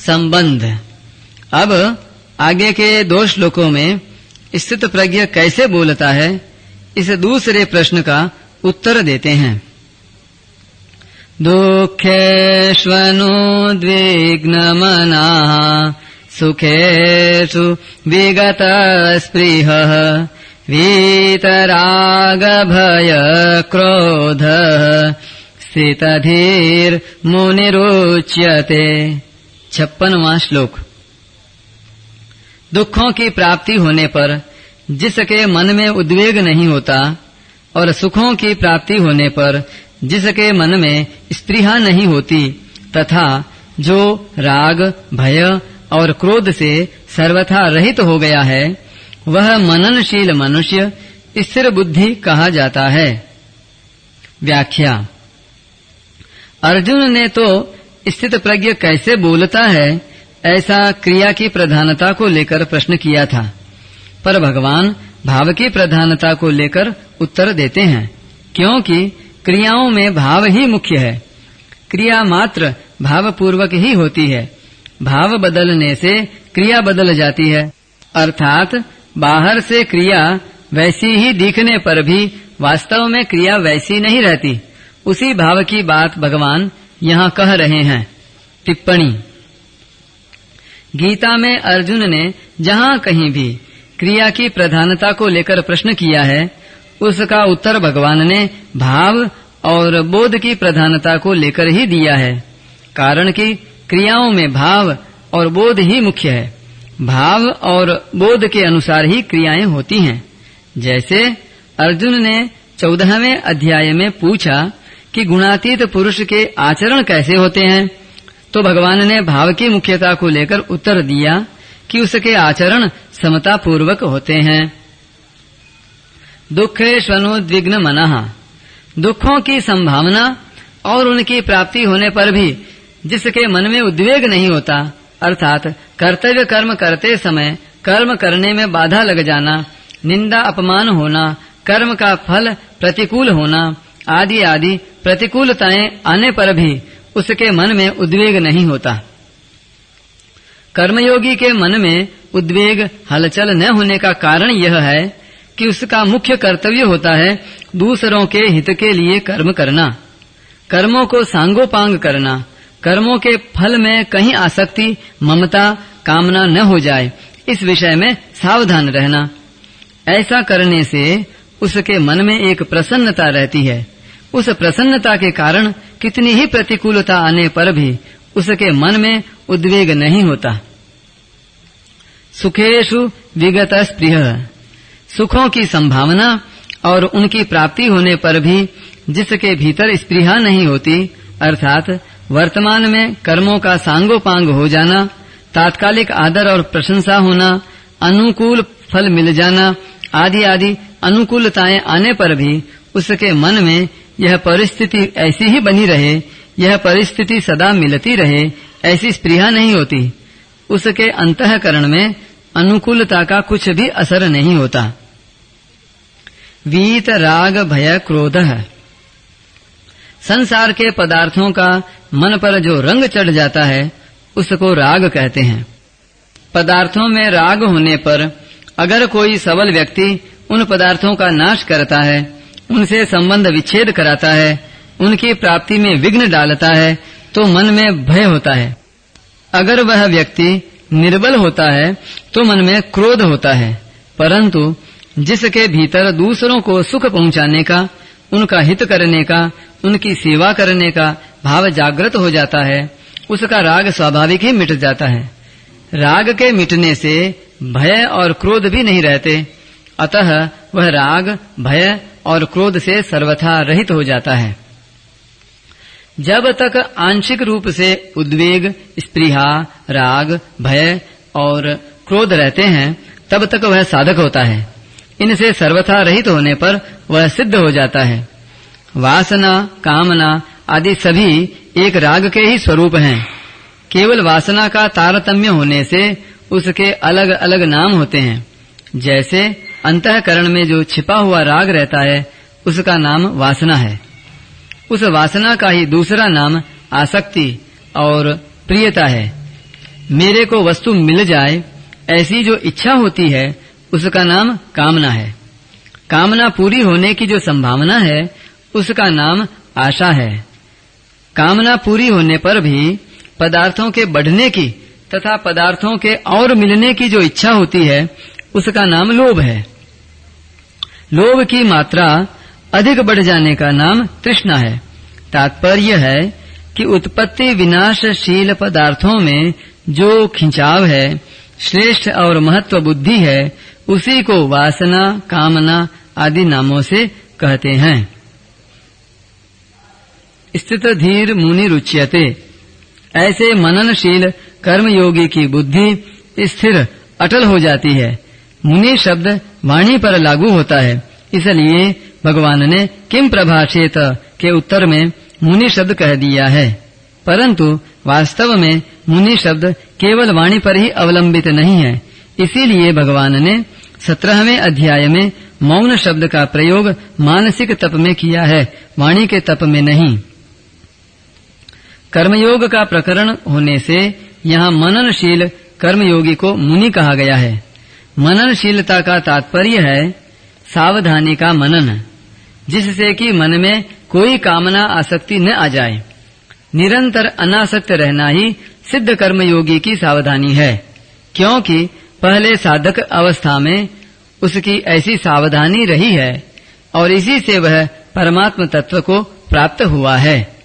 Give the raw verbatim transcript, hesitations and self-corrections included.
संबंध। अब आगे के दो श्लोकों में स्थित प्रज्ञ कैसे बोलता है, इस दूसरे प्रश्न का उत्तर देते हैं। दुःखेष्वनुद्विग्नमनाः सुखेषु विगतस्पृहः वीतरागभयक्रोधः स्थितधीर्मुनिरुच्यते। छप्पनवां श्लोक। दुखों की प्राप्ति होने पर जिसके मन में उद्वेग नहीं होता और सुखों की प्राप्ति होने पर जिसके मन में स्पृहा नहीं होती तथा जो राग भय और क्रोध से सर्वथा रहित हो गया है, वह मननशील मनुष्य स्थिर बुद्धि कहा जाता है। व्याख्या। अर्जुन ने तो स्थित प्रज्ञ कैसे बोलता है ऐसा क्रिया की प्रधानता को लेकर प्रश्न किया था, पर भगवान भाव की प्रधानता को लेकर उत्तर देते हैं, क्योंकि क्रियाओं में भाव ही मुख्य है। क्रिया मात्र भाव पूर्वक ही होती है। भाव बदलने से क्रिया बदल जाती है, अर्थात बाहर से क्रिया वैसी ही दिखने पर भी वास्तव में क्रिया वैसी नहीं रहती। उसी भाव की बात भगवान यहाँ कह रहे हैं। टिप्पणी। गीता में अर्जुन ने जहाँ कहीं भी क्रिया की प्रधानता को लेकर प्रश्न किया है, उसका उत्तर भगवान ने भाव और बोध की प्रधानता को लेकर ही दिया है, कारण कि क्रियाओं में भाव और बोध ही मुख्य है। भाव और बोध के अनुसार ही क्रियाएं होती हैं। जैसे अर्जुन ने चौदहवें अध्याय में पूछा कि गुणातीत पुरुष के आचरण कैसे होते हैं, तो भगवान ने भाव की मुख्यता को लेकर उत्तर दिया कि उसके आचरण समता पूर्वक होते हैं। दुःखेष्वनुद्विग्न मनः। दुखों की संभावना और उनकी प्राप्ति होने पर भी जिसके मन में उद्वेग नहीं होता, अर्थात कर्तव्य कर्म करते समय कर्म करने में बाधा लग जाना, निंदा अपमान होना, कर्म का फल प्रतिकूल होना आदि आदि प्रतिकूलताएं आने पर भी उसके मन में उद्वेग नहीं होता। कर्मयोगी के मन में उद्वेग हलचल न होने का कारण यह है कि उसका मुख्य कर्तव्य होता है दूसरों के हित के लिए कर्म करना, कर्मों को सांगोपांग करना, कर्मों के फल में कहीं आसक्ति, ममता, कामना न हो जाए, इस विषय में सावधान रहना। ऐसा करने से उसके मन में एक प्रसन्नता रहती है। उस प्रसन्नता के कारण कितनी ही प्रतिकूलता आने पर भी उसके मन में उद्वेग नहीं होता। सुखेषु विगत स्पृहः। सुखों की संभावना और उनकी प्राप्ति होने पर भी जिसके भीतर स्पृहा नहीं होती, अर्थात वर्तमान में कर्मों का सांगोपांग हो जाना, तात्कालिक आदर और प्रशंसा होना, अनुकूल फल मिल जाना आदि आदि अनुकूलताएं आने पर भी उसके मन में यह परिस्थिति ऐसी ही बनी रहे, यह परिस्थिति सदा मिलती रहे, ऐसी स्पृहा नहीं होती। उसके अंतःकरण में अनुकूलता का कुछ भी असर नहीं होता। वीत राग भय क्रोध है। संसार के पदार्थों का मन पर जो रंग चढ़ जाता है उसको राग कहते हैं। पदार्थों में राग होने पर अगर कोई सबल व्यक्ति उन पदार्थों का नाश करता है, उनसे संबंध विच्छेद कराता है, उनकी प्राप्ति में विघ्न डालता है, तो मन में भय होता है। अगर वह व्यक्ति निर्बल होता है तो मन में क्रोध होता है, परंतु जिसके भीतर दूसरों को सुख पहुंचाने का, उनका हित करने का, उनकी सेवा करने का भाव जागृत हो जाता है, उसका राग स्वाभाविक ही मिट जाता है। राग के मिटने से भय और क्रोध भी नहीं रहते, अतः वह राग, भय और क्रोध से सर्वथा रहित हो जाता है। जब तक आंशिक रूप से उद्वेग, स्पृहा, राग, भय और क्रोध रहते हैं, तब तक वह साधक होता है। इनसे सर्वथा रहित होने पर वह सिद्ध हो जाता है। वासना, कामना आदि सभी एक राग के ही स्वरूप हैं। केवल वासना का तारतम्य होने से उसके अलग अलग नाम होते हैं। जैसे अंतःकरण में जो छिपा हुआ राग रहता है उसका नाम वासना है, उस वासना का ही दूसरा नाम आसक्ति और प्रियता है। मेरे को वस्तु मिल जाए ऐसी जो इच्छा होती है उसका नाम कामना है। कामना पूरी होने की जो संभावना है उसका नाम आशा है। कामना पूरी होने पर भी पदार्थों के बढ़ने की तथा पदार्थों के और मिलने की जो इच्छा होती है उसका नाम लोभ है। लोभ की मात्रा अधिक बढ़ जाने का नाम तृष्णा है। तात्पर्य है कि उत्पत्ति विनाशशील पदार्थों में जो खिंचाव है, श्रेष्ठ और महत्व बुद्धि है, उसी को वासना, कामना आदि नामों से कहते हैं। स्थित धीर मुनि रुच्यते, ऐसे मननशील कर्मयोगी की बुद्धि स्थिर अटल हो जाती है। मुनि शब्द वाणी पर लागू होता है, इसलिए भगवान ने किम प्रभाषेत के उत्तर में मुनि शब्द कह दिया है। परंतु वास्तव में मुनि शब्द केवल वाणी पर ही अवलंबित नहीं है। इसीलिए भगवान ने सत्रहवें अध्याय में मौन शब्द का प्रयोग मानसिक तप में किया है, वाणी के तप में नहीं। कर्मयोग का प्रकरण होने से यहाँ मननशील कर्मयोगी को मुनि कहा गया है। मननशीलता का तात्पर्य है सावधानी का मनन, जिससे कि मन में कोई कामना आसक्ति न आ जाए। निरंतर अनासक्त रहना ही सिद्ध कर्मयोगी की सावधानी है, क्योंकि पहले साधक अवस्था में उसकी ऐसी सावधानी रही है और इसी से वह परमात्म तत्व को प्राप्त हुआ है।